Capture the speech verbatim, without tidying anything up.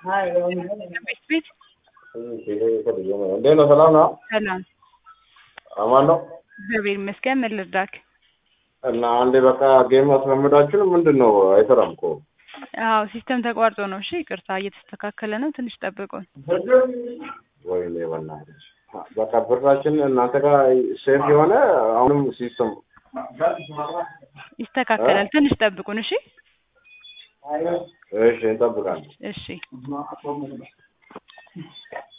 ቤት ቤት እንዴት ነው? ሰላም ነው? ሰላም አማን ነው? እግዚአብሔር ይመስገን። ምን ልርዳክ? እና አንዴ በቃ ጌም አስለምዳችሁ ምንድን ነው አይሰራም እኮ። አዎ ሲስተም ተቋርጦ ነው። እሺ ይቅርታ፣ እየተስተካከለ ነው። ትንሽ ጠብቁን። ወይኔ በእናትሽ በቃ ብራችን እናንተ ጋር ሴፍ የሆነ አሁንም ሲስተም ይስተካከላል። ትንሽ ጠብቁን። እሺ እሺ እንጠብቃለን። እሺ